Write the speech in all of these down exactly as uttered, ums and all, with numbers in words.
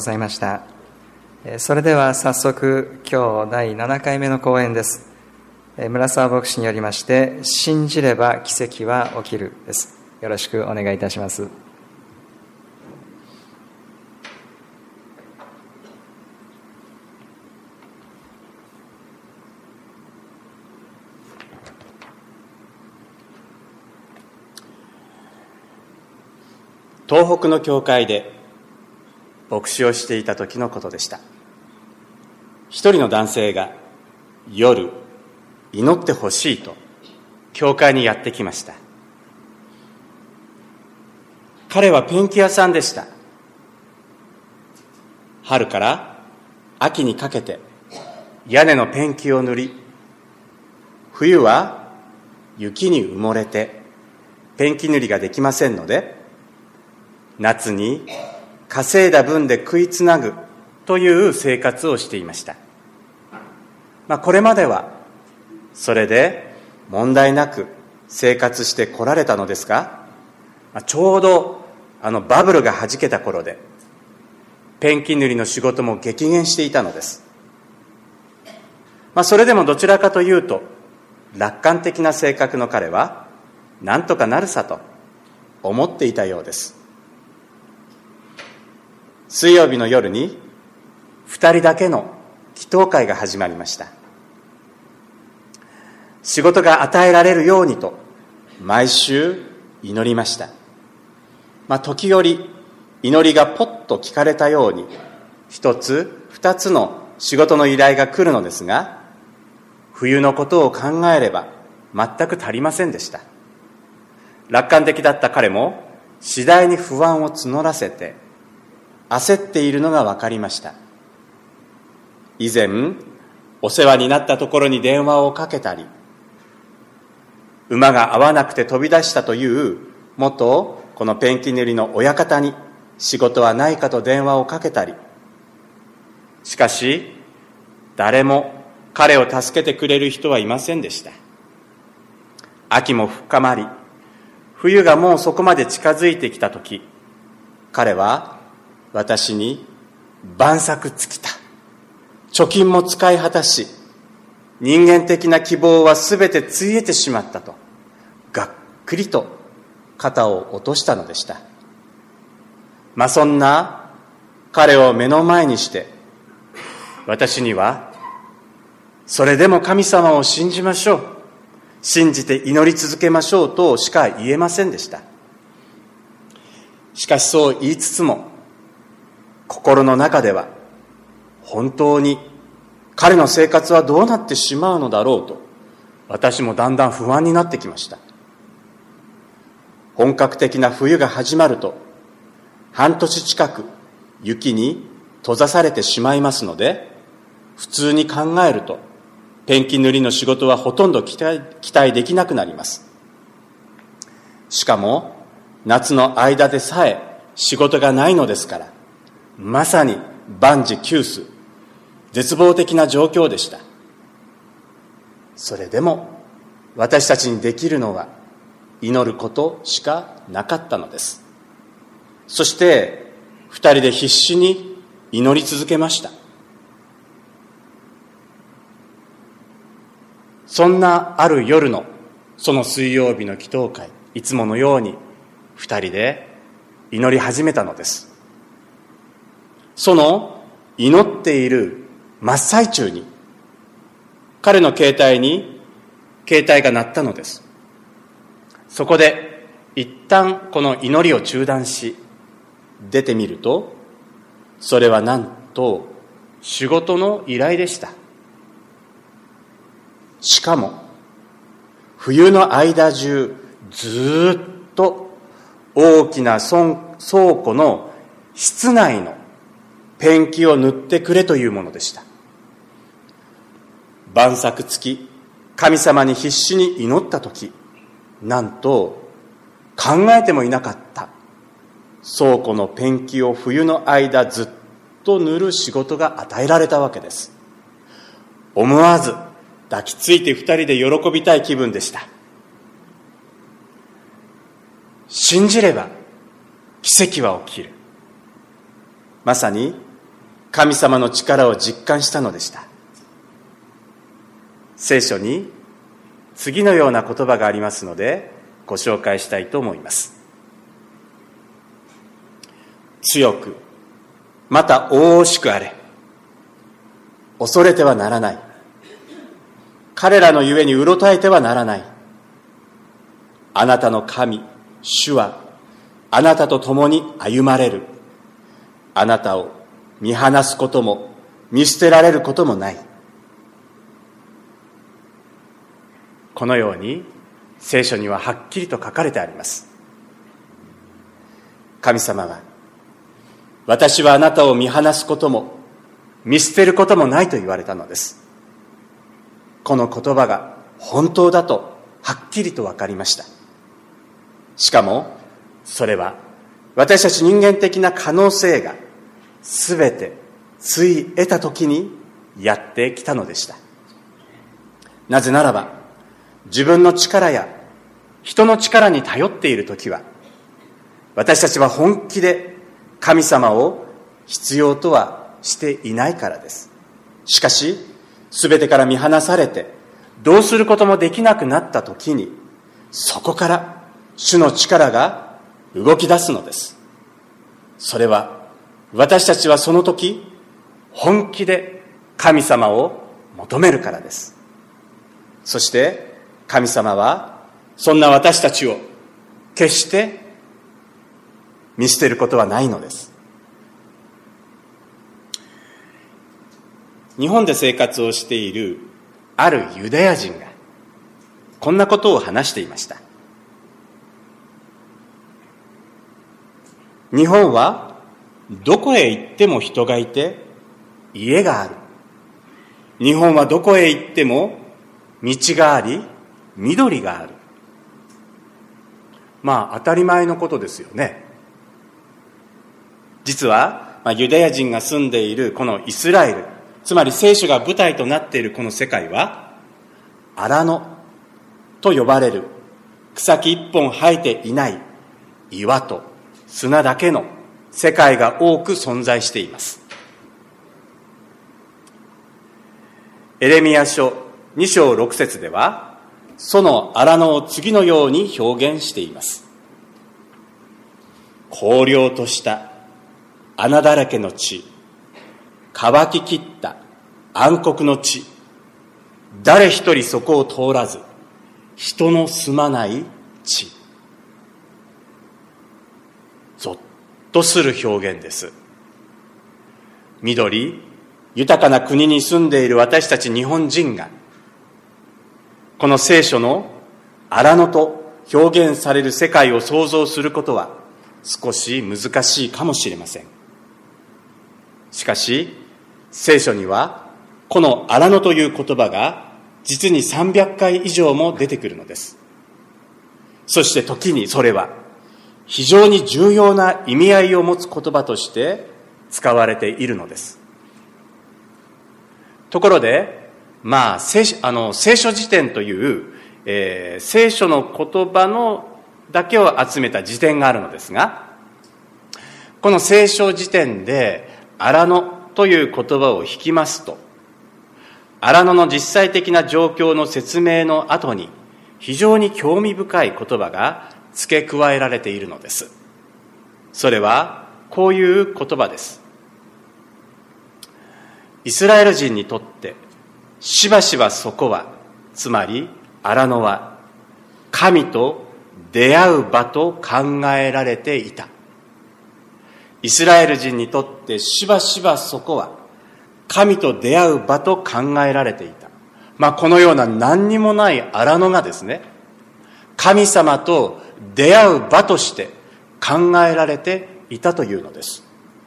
ざいました。それでは早速今日だいななかいめの講演です。村沢牧師によりまして信じれば奇跡は起きるです。よろしくお願いいたします。 東北の教会で牧師をしていた時のことでした。一人の男性が夜祈ってほしいと教会にやってきました。彼はペンキ屋さんでした。春から秋にかけて屋根のペンキを塗り、冬は雪に埋もれてペンキ塗りができませんので、夏に稼いだ分で食いつなぐという生活をしていました。まあ、これまではそれで問題なく生活してこられたのですが、まあ、ちょうどあのバブルがはじけた頃でペンキ塗りの仕事も激減していたのです。まあ、それでもどちらかというと楽観的な性格の彼はなんとかなるさと思っていたようです。水曜日の夜に二人だけの祈祷会が始まりました。仕事が与えられるようにと毎週祈りました。まあ、時折祈りがポッと聞かれたように一つ二つの仕事の依頼が来るのですが、冬のことを考えれば全く足りませんでした。楽観的だった彼も次第に不安を募らせて焦っているのが分かりました。以前お世話になったところに電話をかけたり、馬が合わなくて飛び出したという元このペンキ塗りの親方に仕事はないかと電話をかけたり、しかし誰も彼を助けてくれる人はいませんでした。秋も深まり、冬がもうそこまで近づいてきたとき、彼は私に万策尽きた、貯金も使い果たし、人間的な希望はすべてついえてしまったとがっくりと肩を落としたのでした。まあそんな彼を目の前にして私には、それでも神様を信じましょう、信じて祈り続けましょうとしか言えませんでした。しかしそう言いつつも心の中では本当に彼の生活はどうなってしまうのだろうと私もだんだん不安になってきました。本格的な冬が始まると半年近く雪に閉ざされてしまいますので、普通に考えるとペンキ塗りの仕事はほとんど期待、期待できなくなります。しかも夏の間でさえ仕事がないのですから、まさに万事休す、絶望的な状況でした。それでも私たちにできるのは祈ることしかなかったのです。そして二人で必死に祈り続けました。そんなある夜のその水曜日の祈祷会、いつものように二人で祈り始めたのです。その祈っている真っ最中に彼の携帯に携帯が鳴ったのです。そこで一旦この祈りを中断し出てみると、それはなんと仕事の依頼でした。しかも冬の間中ずっと大きな倉庫の室内のペンキを塗ってくれというものでした。万策尽き、神様に必死に祈ったとき、なんと考えてもいなかった倉庫のペンキを冬の間ずっと塗る仕事が与えられたわけです。思わず抱きついて二人で喜びたい気分でした。信じれば奇跡は起きる。まさに神様の力を実感したのでした。聖書に次のような言葉がありますのでご紹介したいと思います。強くまた大々しくあれ、恐れてはならない、彼らのゆえにうろたえてはならない。あなたの神主はあなたと共に歩まれる。あなたを見放すことも見捨てられることもない。このように聖書にははっきりと書かれてあります。神様は、私はあなたを見放すことも見捨てることもないと言われたのです。この言葉が本当だとはっきりと分かりました。しかもそれは私たち人間的な可能性がすべてつい得た時にやってきたのでした。なぜならば、自分の力や人の力に頼っている時は、私たちは本気で神様を必要とはしていないからです。しかし、すべてから見放されてどうすることもできなくなった時に、そこから主の力が動き出すのです。それは私たちはその時本気で神様を求めるからです。そして神様はそんな私たちを決して見捨てることはないのです。日本で生活をしているあるユダヤ人がこんなことを話していました。日本はどこへ行っても人がいて家がある。日本はどこへ行っても道があり緑がある。まあ当たり前のことですよね。実は、まあ、ユダヤ人が住んでいるこのイスラエル、つまり聖書が舞台となっているこの世界は荒野と呼ばれる草木一本生えていない岩と砂だけの世界が多く存在しています。エレミヤ書に章ろく節ではその荒野を次のように表現しています。荒涼とした穴だらけの地、乾ききった暗黒の地、誰一人そこを通らず人の住まない地。ゾッとする表現です。緑豊かな国に住んでいる私たち日本人がこの聖書の荒野と表現される世界を想像することは少し難しいかもしれません。しかし聖書にはこの荒野という言葉が実にさんびゃっかい以上も出てくるのです。そして時にそれは非常に重要な意味合いを持つ言葉として使われているのです。ところで、まあ、聖書、あの、聖書辞典という、えー、聖書の言葉のだけを集めた辞典があるのですが、この聖書辞典で荒野という言葉を引きますと、荒野の実際的な状況の説明の後に非常に興味深い言葉が付け加えられているのです。それはこういう言葉です。イスラエル人にとってしばしばそこは、つまり荒野は神と出会う場と考えられていた。イスラエル人にとってしばしばそこは神と出会う場と考えられていた。まあこのような何にもない荒野がですね、神様と出会う場として考えられていたというのです。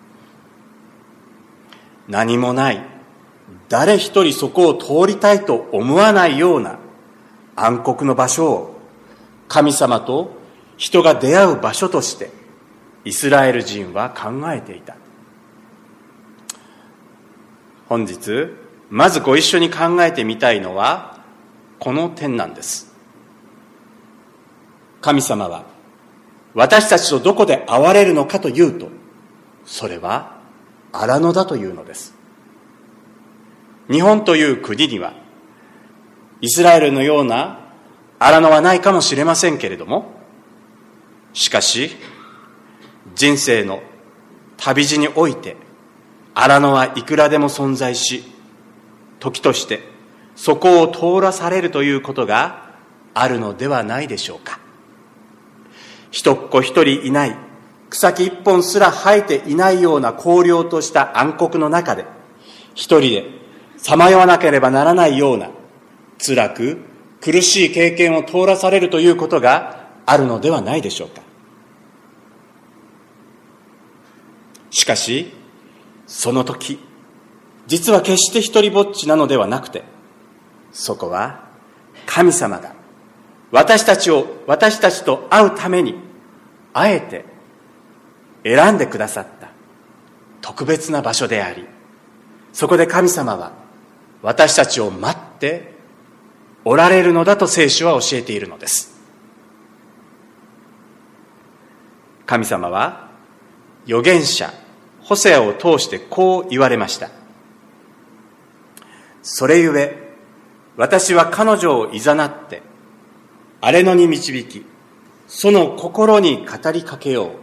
何もない、誰一人そこを通りたいと思わないような暗黒の場所を神様と人が出会う場所としてイスラエル人は考えていた。本日まずご一緒に考えてみたいのはこの点なんです。神様は私たちとどこで会われるのかというと、それは荒野だというのです。日本という国にはイスラエルのような荒野はないかもしれませんけれども、しかし人生の旅路において荒野はいくらでも存在し、時としてそこを通らされるということがあるのではないでしょうか。一っ子一人いない、草木一本すら生えていないような荒涼とした暗黒の中で、一人でさまよわなければならないような辛く苦しい経験を通らされるということがあるのではないでしょうか。しかしその時、実は決して一人ぼっちなのではなくて、そこは神様が私たちを私たちと会うためにあえて選んでくださった特別な場所であり、そこで神様は私たちを待っておられるのだと聖書は教えているのです。神様は預言者ホセアを通してこう言われました。それゆえ私は彼女をいざなって荒れ野に導き、その心に語りかけよう。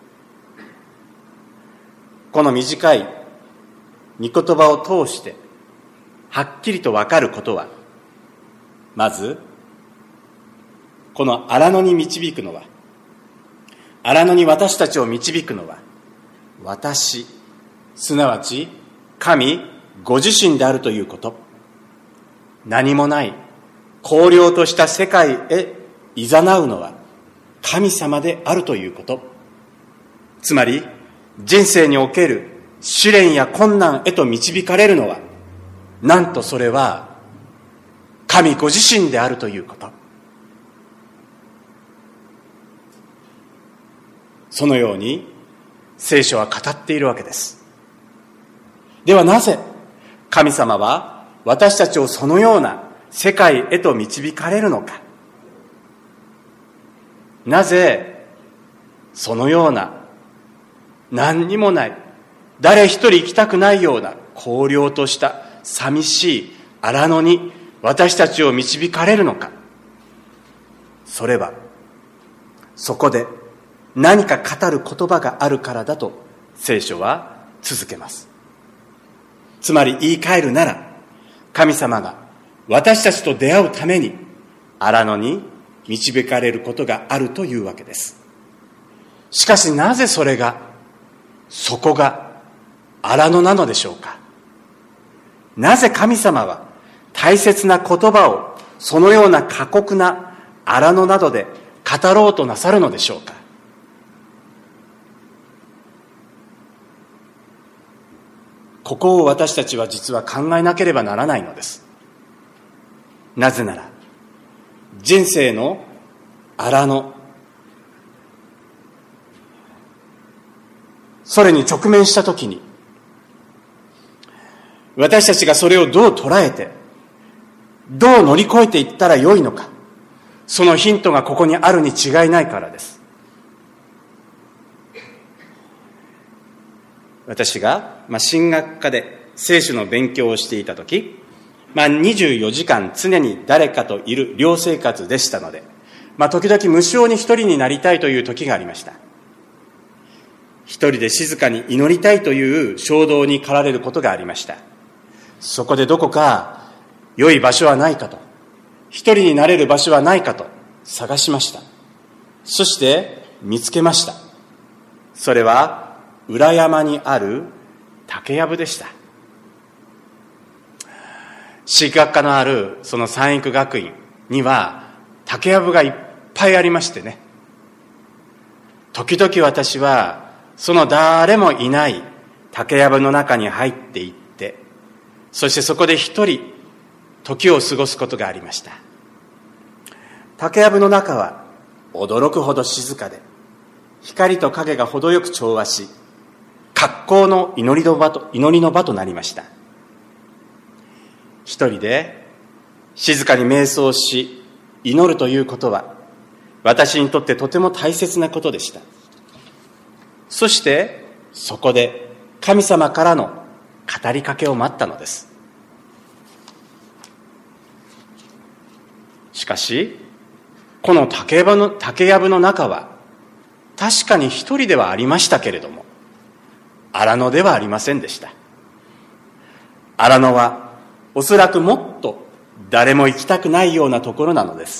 この短い御言葉を通してはっきりと分かることは、まずこの荒野に導くのは、荒野に私たちを導くのは私、すなわち神ご自身であるということ。何もない荒涼とした世界へ誘うのは神様であるということ。つまり人生における試練や困難へと導かれるのは、なんとそれは神ご自身であるということ。そのように聖書は語っているわけです。ではなぜ神様は私たちをそのような世界へと導かれるのか。なぜそのような何にもない、誰一人行きたくないような荒涼とした寂しい荒野に私たちを導かれるのか。それはそこで何か語る言葉があるからだと聖書は続けます。つまり言い換えるなら、神様が私たちと出会うために荒野に導かれることがあるというわけです。しかしなぜそれが、そこが荒野なのでしょうか。なぜ神様は大切な言葉をそのような過酷な荒野などで語ろうとなさるのでしょうか。ここを私たちは実は考えなければならないのです。なぜなら人生の荒野、それに直面したときに、私たちがそれをどう捉えてどう乗り越えていったらよいのか、そのヒントがここにあるに違いないからです。私が、まあ、神学科で聖書の勉強をしていたとき、まあ、にじゅうよじかん常に誰かといる寮生活でしたので、まあ、時々無性に一人になりたいという時がありました。一人で静かに祈りたいという衝動に駆られることがありました。そこでどこか良い場所はないかと、一人になれる場所はないかと探しました。そして見つけました。それは裏山にある竹やぶでした。飼育学科のあるその三育学院には竹やぶがいっぱいありましてね、時々私はその誰もいない竹やぶの中に入っていって、そしてそこで一人時を過ごすことがありました。竹やぶの中は驚くほど静かで、光と影が程よく調和し、格好の祈りの場と、祈りの場となりました。一人で静かに瞑想し祈るということは、私にとってとても大切なことでした。そしてそこで神様からの語りかけを待ったのです。しかし、この竹やぶの、竹やぶの中は、確かに一人ではありましたけれども、荒野ではありませんでした。荒野は、おそらくもっと誰も行きたくないようなところなのです。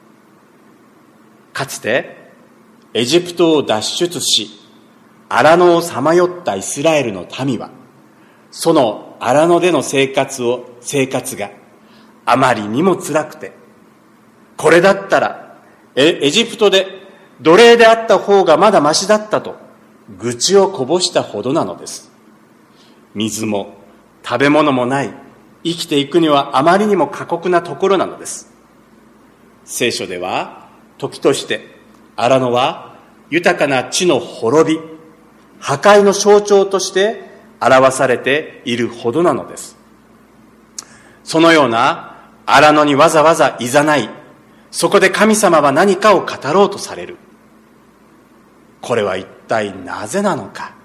かつて、エジプトを脱出し、荒野をさまよったイスラエルの民は、その荒野での生活を、生活があまりにも辛くて、これだったらエ、エジプトで奴隷であった方がまだましだったと、愚痴をこぼしたほどなのです。水も食べ物もない、生きていくにはあまりにも過酷なところなのです。聖書では、時として荒野は豊かな地の滅び、破壊の象徴として表されているほどなのです。そのような荒野にわざわざいざない、そこで神様は何かを語ろうとされる。これは一体なぜなのか。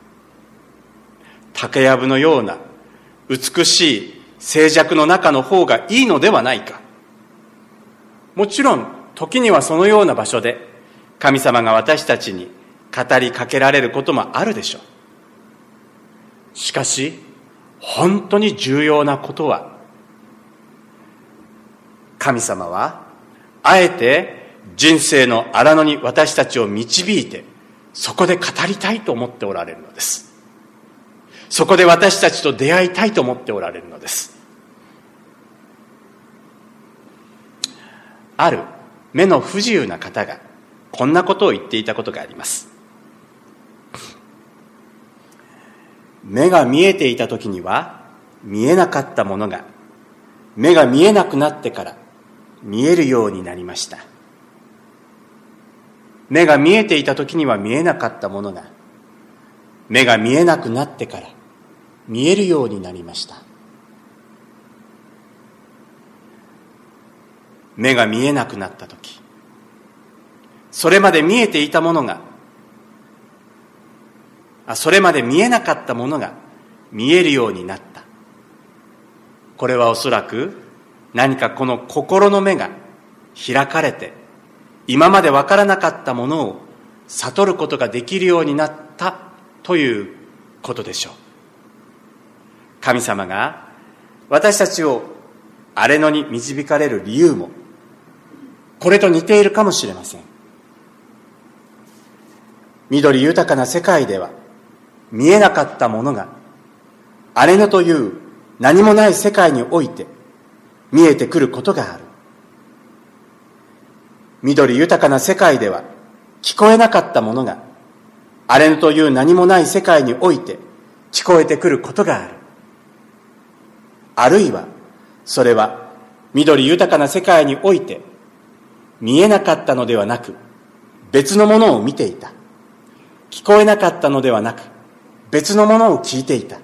竹やぶのような美しい静寂の中の方がいいのではないか。もちろん時にはそのような場所で神様が私たちに語りかけられることもあるでしょう。しかし本当に重要なことは、神様はあえて人生の荒野に私たちを導いて、そこで語りたいと思っておられるのです。そこで私たちと出会いたいと思っておられるのです。ある目の不自由な方がこんなことを言っていたことがあります。目が見えていた時には見えなかったものが、目が見えなくなってから見えるようになりました。目が見えていた時には見えなかったものが、目が見えなくなってから見えるようになりました。目が見えなくなった時、それまで見えていたものが、あ、それまで見えなかったものが見えるようになった。これはおそらく何かこの心の目が開かれて、今まで分からなかったものを悟ることができるようになったということでしょう。神様が私たちを荒れ野に導かれる理由もこれと似ているかもしれません。緑豊かな世界では見えなかったものが、荒れ野という何もない世界において見えてくることがある。緑豊かな世界では聞こえなかったものが、荒れ野という何もない世界において聞こえてくることがある。あるいはそれは緑豊かな世界において見えなかったのではなく、別のものを見ていた。聞こえなかったのではなく、別のものを聞いていた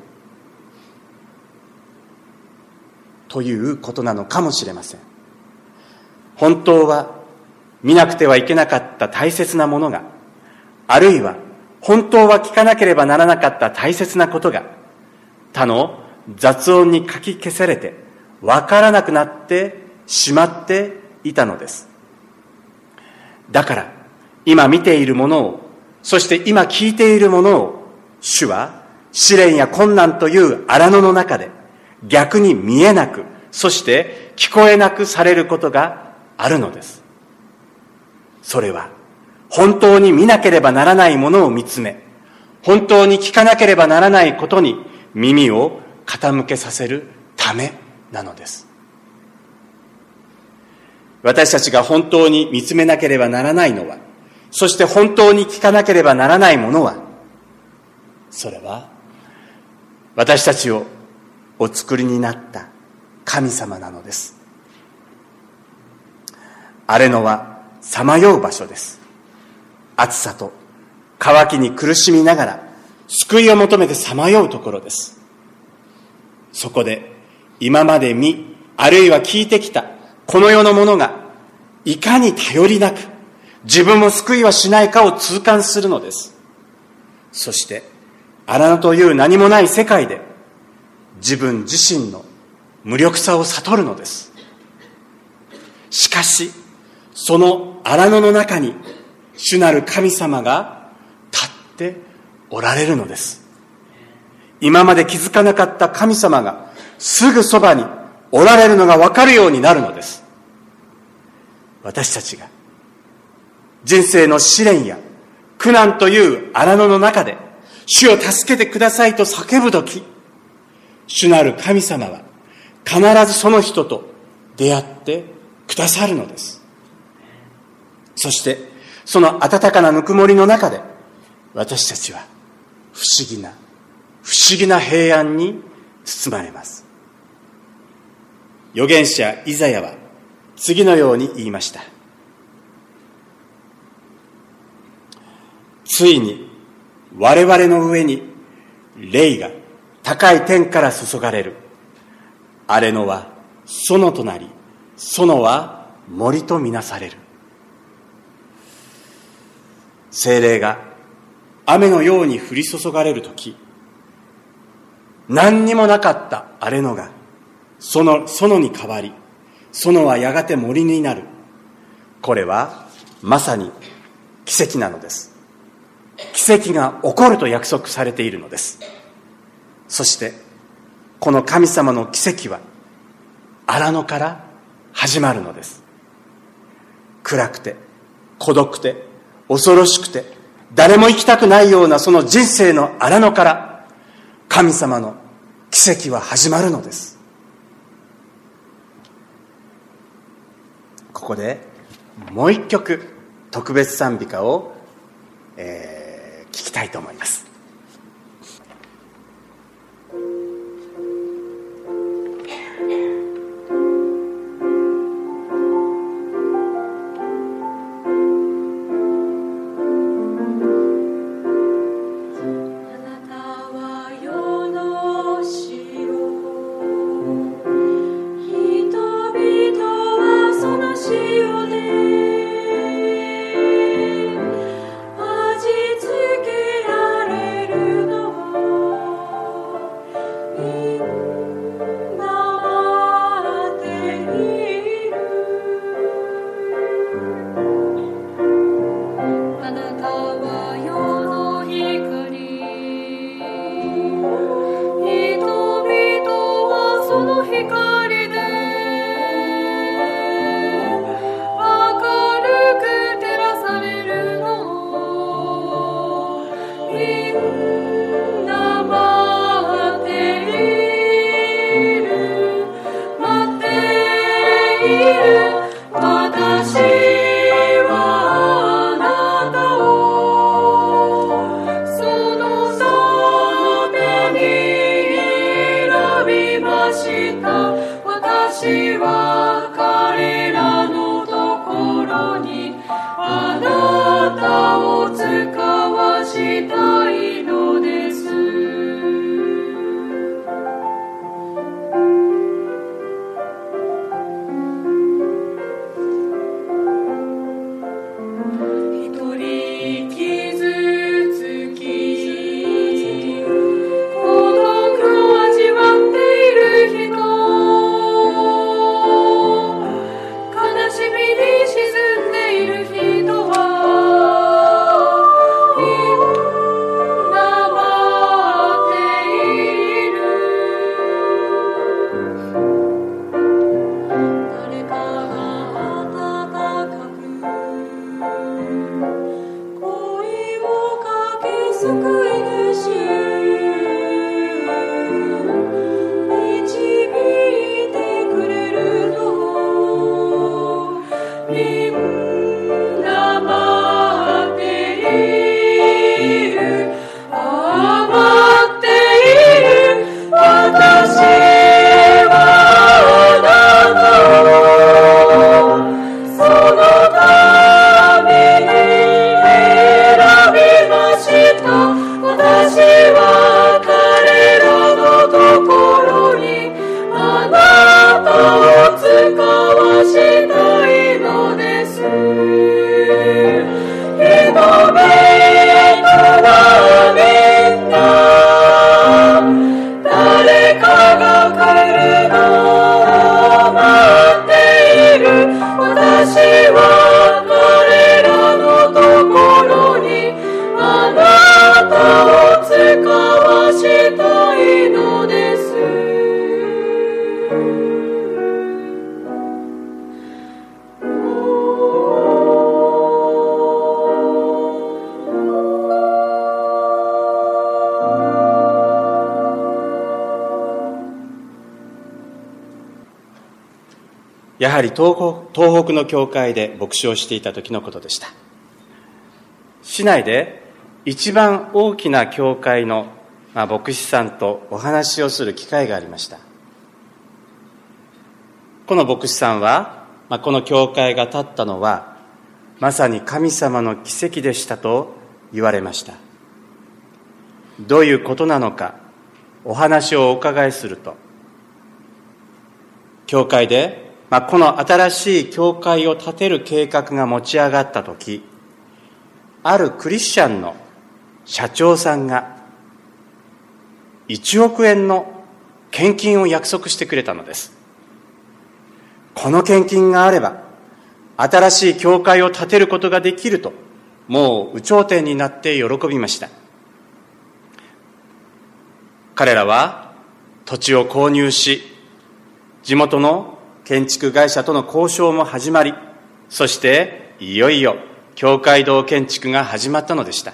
ということなのかもしれません。本当は見なくてはいけなかった大切なものが、あるいは本当は聞かなければならなかった大切なことが、他の雑音にかき消されてわからなくなってしまっていたのです。だから今見ているものを、そして今聞いているものを、主は試練や困難という荒野の中で逆に見えなく、そして聞こえなくされることがあるのです。それは本当に見なければならないものを見つめ、本当に聞かなければならないことに耳を傾けさせるためなのです。私たちが本当に見つめなければならないのは、そして本当に聞かなければならないものは、それは私たちをお作りになった神様なのです。荒れ野はさまよう場所です。暑さと渇きに苦しみながら救いを求めてさまようところです。そこで今まで見、あるいは聞いてきたこの世のものがいかに頼りなく、自分も救いはしないかを痛感するのです。そして荒野という何もない世界で自分自身の無力さを悟るのです。しかしその荒野の中に主なる神様が立っておられるのです。今まで気づかなかった神様がすぐそばにおられるのが分かるようになるのです。私たちが人生の試練や苦難という荒野の中で主を助けてくださいと叫ぶとき、主なる神様は必ずその人と出会ってくださるのです。そしてその温かなぬくもりの中で私たちは不思議な不思議な平安に包まれます。預言者イザヤは次のように言いました。ついに我々の上に霊が高い天から注がれる。荒れ野は園となり、園は森とみなされる。聖霊が雨のように降り注がれるとき、何にもなかった荒れ野がその園に変わり、園はやがて森になる。これはまさに奇跡なのです。奇跡が起こると約束されているのです。そしてこの神様の奇跡は荒野から始まるのです。暗くて孤独で恐ろしくて誰も生きたくないようなその人生の荒野から神様の奇跡は始まるのです。ここでもう一曲特別賛美歌を、えー、聴きたいと思います。 「 やはり東北、東北の教会で牧師をしていた時のことでした。市内で一番大きな教会の、まあ、牧師さんとお話をする機会がありました。この牧師さんは、まあ、この教会が建ったのはまさに神様の奇跡でしたと言われました。どういうことなのかお話をお伺いすると、教会で、まあ、この新しい教会を建てる計画が持ち上がったとき、あるクリスチャンの社長さんがいちおくえんの献金を約束してくれたのです。この献金があれば新しい教会を建てることができると、もう有頂天になって喜びました。彼らは土地を購入し、地元の建築会社との交渉も始まり、そしていよいよ教会堂建築が始まったのでした。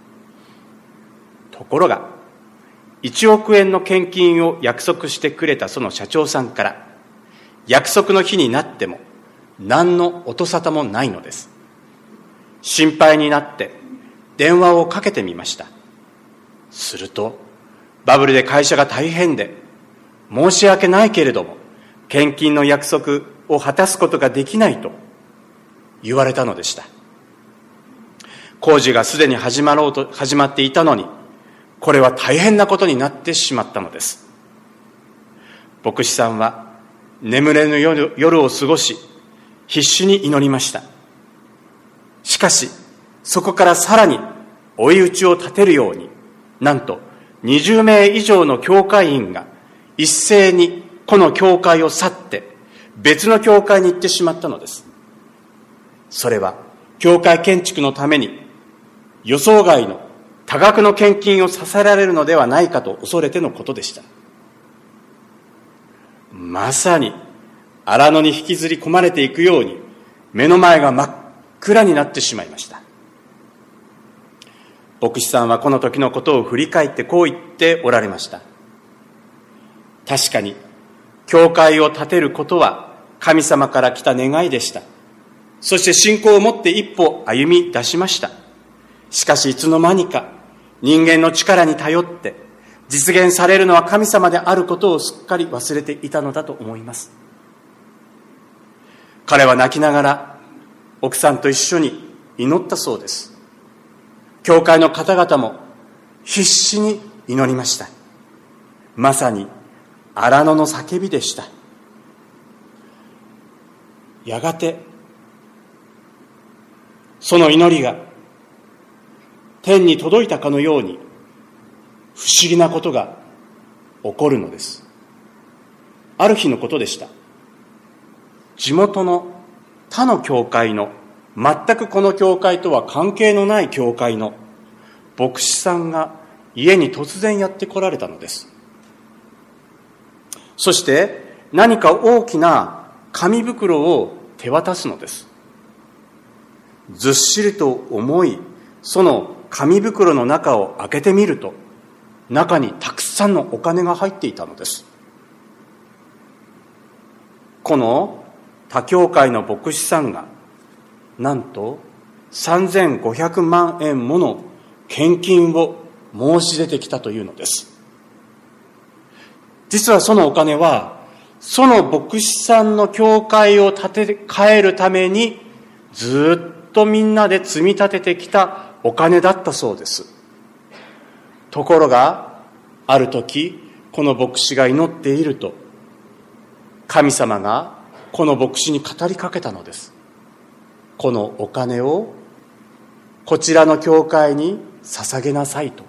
ところがいちおくえんの献金を約束してくれたその社長さんから、約束の日になっても何の音沙汰もないのです。心配になって電話をかけてみました。すると、バブルで会社が大変で申し訳ないけれども献金の約束を果たすことができないと言われたのでした。工事がすでに始まろうと始まっていたのに、これは大変なことになってしまったのです。牧師さんは眠れぬ 夜, 夜を過ごし、必死に祈りました。しかしそこからさらに追い打ちを立てるように、なんとにじゅうめい以上の教会員が一斉にこの教会を去って別の教会に行ってしまったのです。それは教会建築のために予想外の多額の献金をさせられるのではないかと恐れてのことでした。まさに荒野に引きずり込まれていくように、目の前が真っ暗になってしまいました。牧師さんはこの時のことを振り返ってこう言っておられました。確かに教会を建てることは神様から来た願いでした。そして信仰を持って一歩歩み出しました。しかしいつの間にか人間の力に頼って実現されるのは神様であることをすっかり忘れていたのだと思います。彼は泣きながら奥さんと一緒に祈ったそうです。教会の方々も必死に祈りました。まさに荒野の叫びでした。やがてその祈りが天に届いたかのように不思議なことが起こるのです。ある日のことでした。地元の他の教会の、全くこの教会とは関係のない教会の牧師さんが家に突然やって来られたのです。そして何か大きな紙袋を手渡すのです。ずっしりと重いその紙袋の中を開けてみると、中にたくさんのお金が入っていたのです。この他教会の牧師さんがなんとさんぜんごひゃくまんえんもの献金を申し出てきたというのです。実はそのお金はその牧師さんの教会を建て替えるためにずっとみんなで積み立ててきたお金だったそうです。ところがある時、この牧師が祈っていると、神様がこの牧師に語りかけたのです。このお金をこちらの教会に捧げなさいと。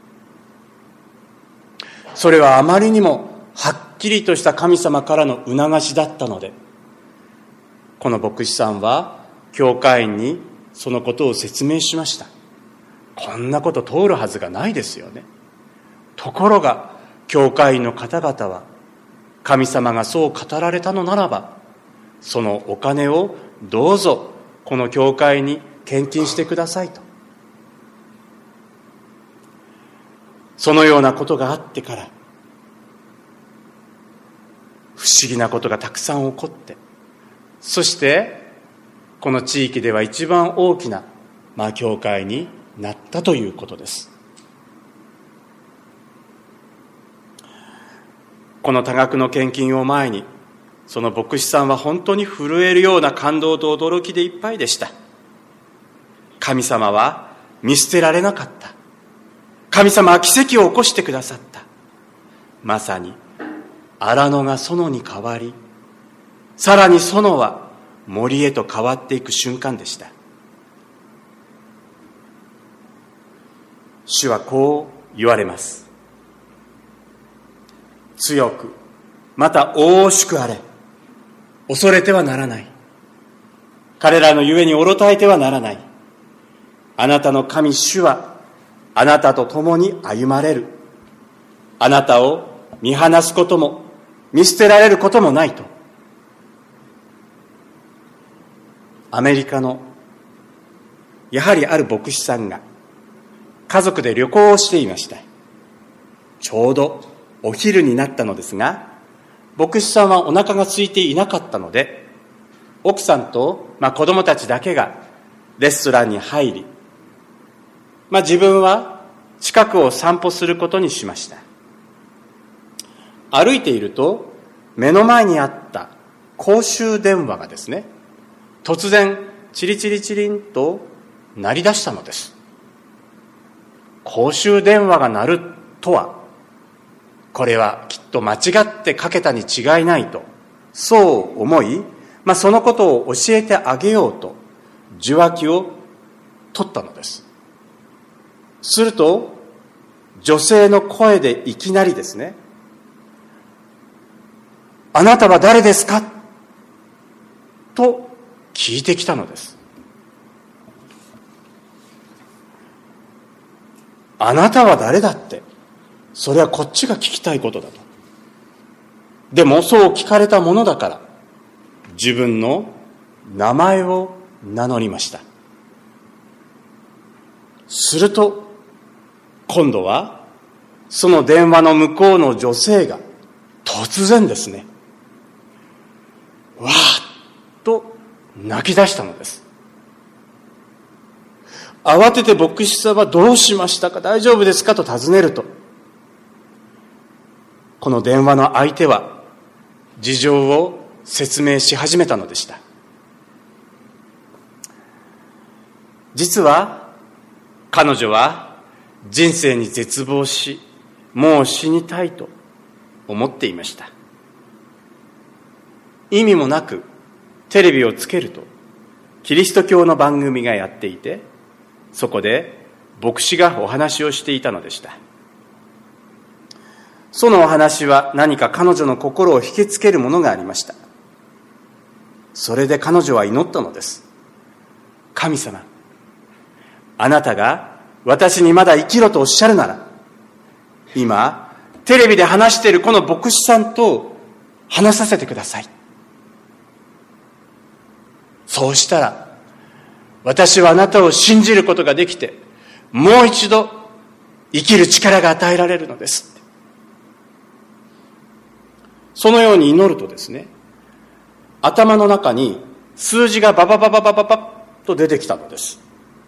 それはあまりにもはっきりとした神様からの促しだったので、この牧師さんは教会員にそのことを説明しました。こんなこと通るはずがないですよね。ところが教会員の方々は、神様がそう語られたのならば、そのお金をどうぞこの教会に献金してくださいと。そのようなことがあってから、不思議なことがたくさん起こって、 そしてこの地域では一番大きな、まあ、教会になったということです。この多額の献金を前に、その牧師さんは本当に震えるような感動と驚きでいっぱいでした。神様は見捨てられなかった。神様は奇跡を起こしてくださった。まさに荒野が園に変わり、さらに園は森へと変わっていく瞬間でした。主はこう言われます。強く、また大しくあれ。恐れてはならない。彼らのゆえにおろたえてはならない。あなたの神主はあなたと共に歩まれる。あなたを見放すことも見捨てられることもないと。アメリカのやはりある牧師さんが家族で旅行をしていました。ちょうどお昼になったのですが、牧師さんはお腹が空いていなかったので、奥さんと、まあ、子供たちだけがレストランに入り、まあ、自分は近くを散歩することにしました。歩いていると目の前にあった公衆電話がですね、突然チリチリチリンと鳴り出したのです。公衆電話が鳴るとは、これはきっと間違ってかけたに違いないと、そう思い、まあ、そのことを教えてあげようと受話器を取ったのです。すると女性の声でいきなりですね、あなたは誰ですかと聞いてきたのです。あなたは誰だって、それはこっちが聞きたいことだと。でもそう聞かれたものだから自分の名前を名乗りました。すると今度はその電話の向こうの女性が突然ですね、わーっと泣き出したのです。慌てて牧師さんはどうしましたか、大丈夫ですかと尋ねると、この電話の相手は事情を説明し始めたのでした。実は彼女は人生に絶望し、もう死にたいと思っていました。意味もなくテレビをつけるとキリスト教の番組がやっていて、そこで牧師がお話をしていたのでした。そのお話は何か彼女の心を引きつけるものがありました。それで彼女は祈ったのです。神様、あなたが私にまだ生きろとおっしゃるなら、今テレビで話しているこの牧師さんと話させてください。そうしたら私はあなたを信じることができて、もう一度生きる力が与えられるのです。そのように祈るとですね、頭の中に数字がバババババババッと出てきたのです。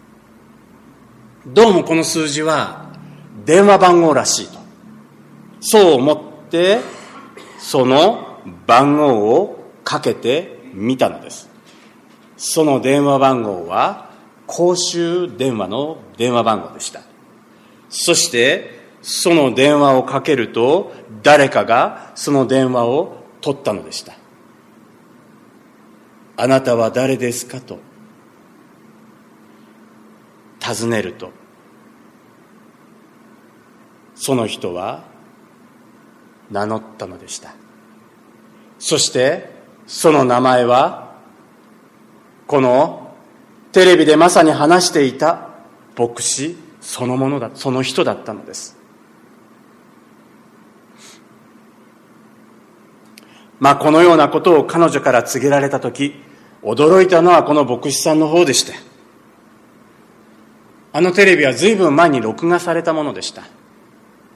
どうもこの数字は電話番号らしいと、そう思ってその番号をかけてみたのです。その電話番号は公衆電話の電話番号でした。そしてその電話をかけると、誰かがその電話を取ったのでした。あなたは誰ですかと尋ねると、その人は名乗ったのでした。そしてその名前は、このテレビでまさに話していた牧師そのものだ、その人だったのです。まあこのようなことを彼女から告げられたとき、驚いたのはこの牧師さんの方でした。あのテレビは随分前に録画されたものでした。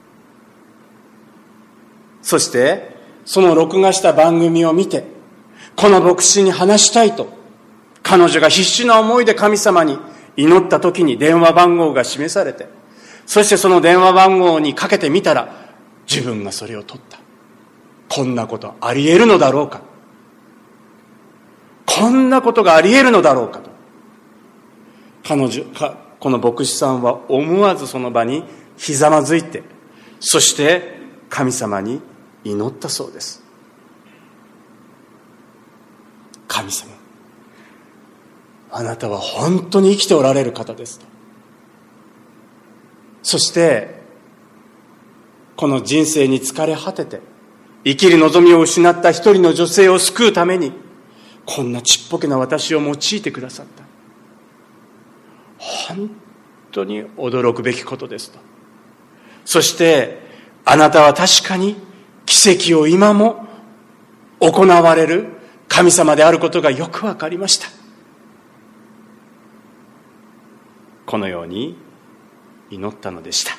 そしてその録画した番組を見て、 この牧師に話したいと、彼女が必死な思いで神様に祈った時に電話番号が示されて、そしてその電話番号にかけてみたら、自分がそれを取った。こんなことあり得るのだろうか。こんなことがあり得るのだろうかと。彼女、かこの牧師さんは思わずその場にひざまずいて、そして神様に祈ったそうです。神様、あなたは本当に生きておられる方ですと。そしてこの人生に疲れ果てて生きる望みを失った一人の女性を救うために、こんなちっぽけな私を用いてくださった。本当に驚くべきことですと。そしてあなたは確かに奇跡を今も行われる神様であることがよくわかりました。このように祈ったのでした。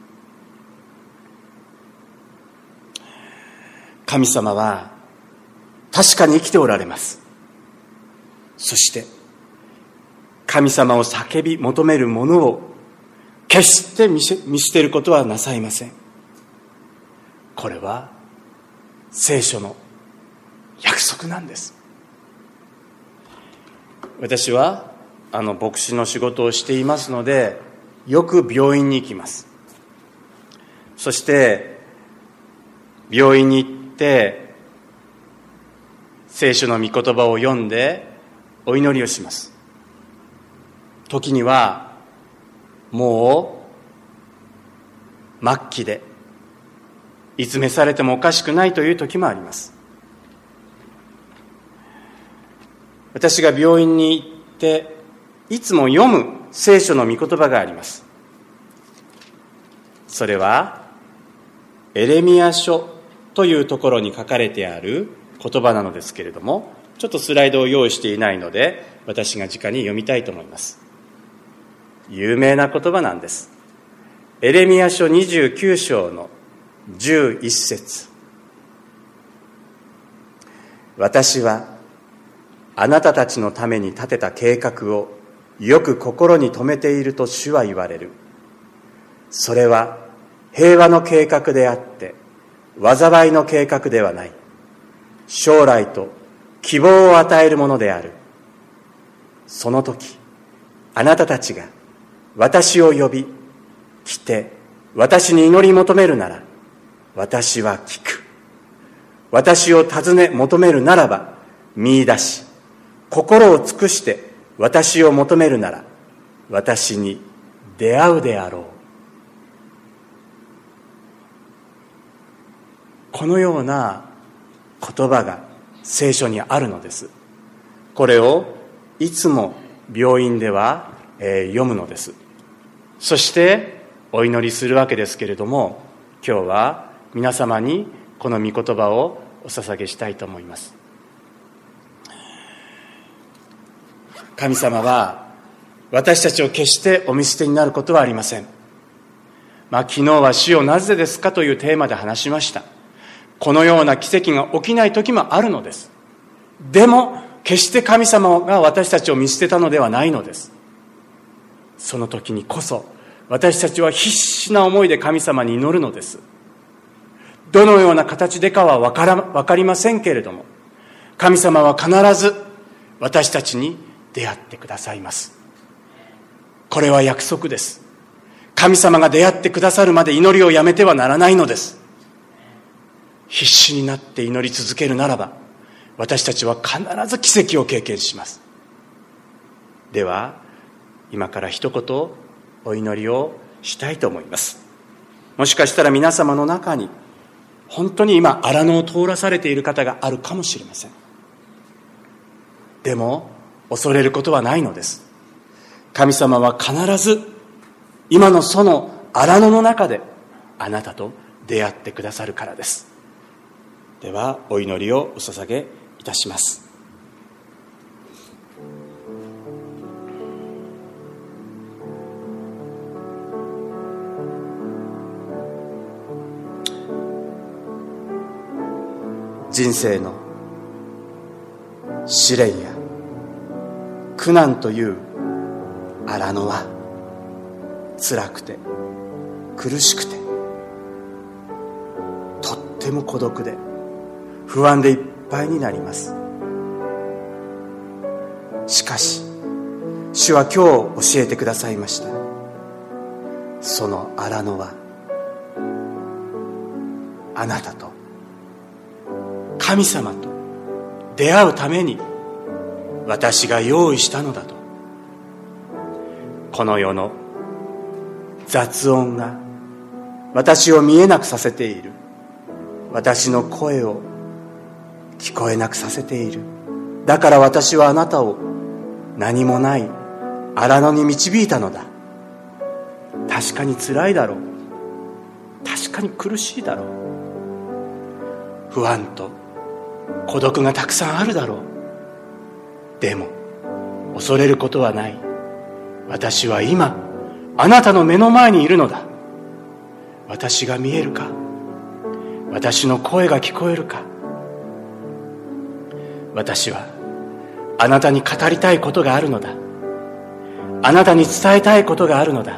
神様は確かに生きておられます。そして神様を叫び求める者を決して見せ、見捨てることはなさいません。これは聖書の約束なんです。私はあの牧師の仕事をしていますので、よく病院に行きます。そして病院に行って聖書の御言葉を読んでお祈りをします。時にはもう末期でいつ召されてもおかしくないという時もあります。私が病院に行っていつも読む聖書の御言葉があります。それはエレミヤ書というところに書かれてある言葉なのですけれども、ちょっとスライドを用意していないので私が直に読みたいと思います。有名な言葉なんです。エレミヤ書にじゅうきゅう章のじゅういち節。私はあなたたちのために立てた計画をよく心に留めていると主は言われる。それは平和の計画であって災いの計画ではない。将来と希望を与えるものである。その時あなたたちが私を呼び来て私に祈り求めるなら、私は聞く。私を尋ね求めるならば見出し、心を尽くして私を求めるなら私に出会うであろう。このような言葉が聖書にあるのです。これをいつも病院では、えー、読むのです。そしてお祈りするわけですけれども、今日は皆様にこの御言葉をお捧げしたいと思います。神様は私たちを決してお見捨てになることはありません。まあ、昨日は主よなぜですかというテーマで話しました。このような奇跡が起きない時もあるのです。でも決して神様が私たちを見捨てたのではないのです。その時にこそ私たちは必死な思いで神様に祈るのです。どのような形でかは分から、分かりませんけれども、神様は必ず私たちに出会ってくださいます。これは約束です。神様が出会ってくださるまで祈りをやめてはならないのです。必死になって祈り続けるならば、私たちは必ず奇跡を経験します。では今から一言お祈りをしたいと思います。もしかしたら皆様の中に本当に今荒野を通らされている方があるかもしれません。でも恐れることはないのです。神様は必ず今のその荒野の中であなたと出会ってくださるからです。ではお祈りをお捧げいたします。人生の試練や苦難という荒野は辛くて苦しくてとっても孤独で不安でいっぱいになります。しかし主は今日教えてくださいました。その荒野はあなたと神様と出会うために私が用意したのだと。この世の雑音が私を見えなくさせている、私の声を聞こえなくさせている。だから私はあなたを何もない荒野に導いたのだ。確かに辛いだろう、確かに苦しいだろう、不安と孤独がたくさんあるだろう。でも恐れることはない。私は今あなたの目の前にいるのだ。私が見えるか、私の声が聞こえるか。私はあなたに語りたいことがあるのだ。あなたに伝えたいことがあるのだ。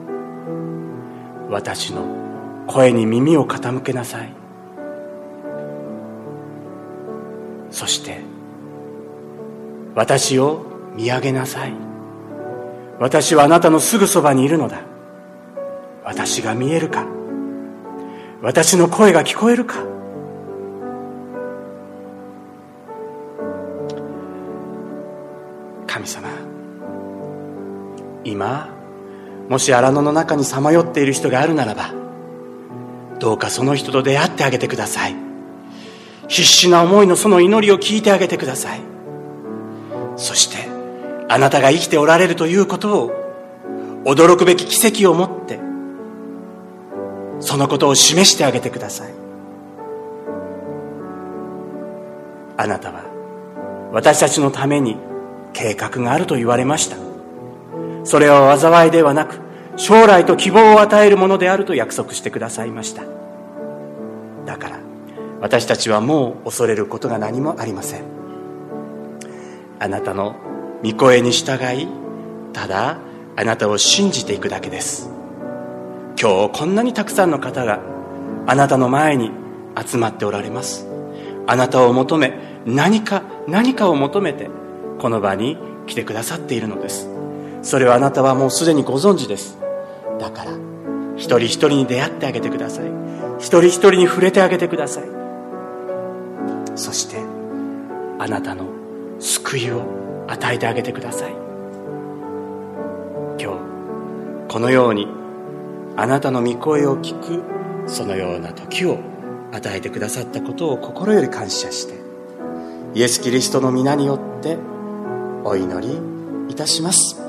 私の声に耳を傾けなさい。そして私を見上げなさい。私はあなたのすぐそばにいるのだ。私が見えるか、私の声が聞こえるか。神様、今もし荒野の中にさまよっている人があるならば、どうかその人と出会ってあげてください。必死な思いのその祈りを聞いてあげてください。そしてあなたが生きておられるということを、驚くべき奇跡をもってそのことを示してあげてください。あなたは私たちのために計画があると言われました。それは災いではなく、将来と希望を与えるものであると約束してくださいました。だから私たちはもう恐れることが何もありません。あなたの御声に従い、ただあなたを信じていくだけです。今日こんなにたくさんの方があなたの前に集まっておられます。あなたを求め、何か何かを求めてこの場に来てくださっているのです。それはあなたはもうすでにご存知です。だから一人一人に出会ってあげてください。一人一人に触れてあげてください。そしてあなたの救いを与えてあげてください。今日このようにあなたの御声を聞くそのような時を与えてくださったことを心より感謝して、イエス・キリストの皆によってお祈りいたします。